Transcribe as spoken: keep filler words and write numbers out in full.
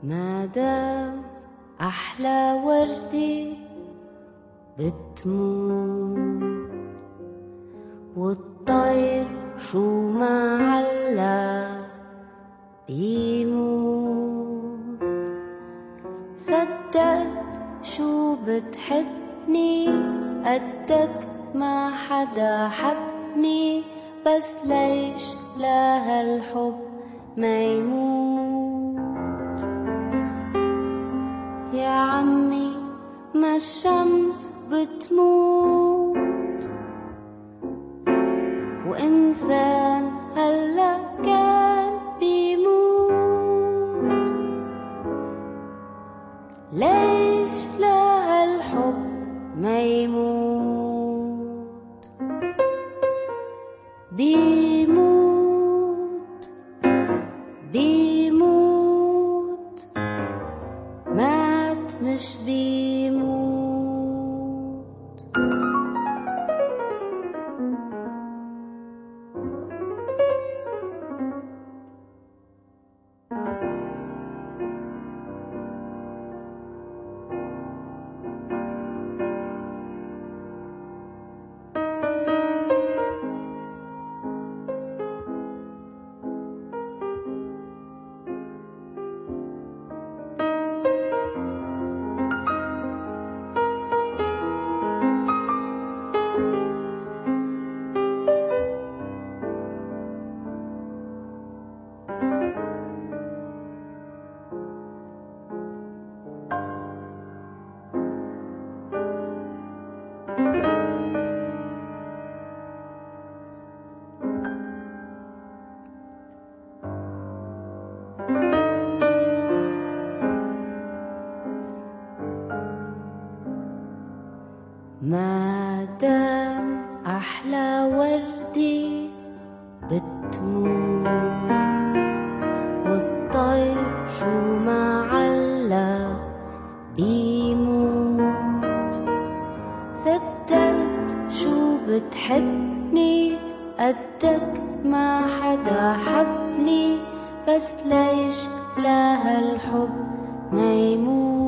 مادام أحلى وردي بتموت، والطير شو ما علا بيموت. صدقت شو بتحبني قدك ما حدا حبني، بس ليش لهالحب ما يموت؟ يا عمي ما الشمس بتموت، وإنسان هلأ كان بيموت. ليش لهالحب ما يموت؟ بيموت بيموت مات مش بيموت. مادام أحلى وردي بتموت، والطير شو ما علا بيموت. صدقت شو بتحبني قدك ما حدا حبني، بس ليش لهالحب ما يموت؟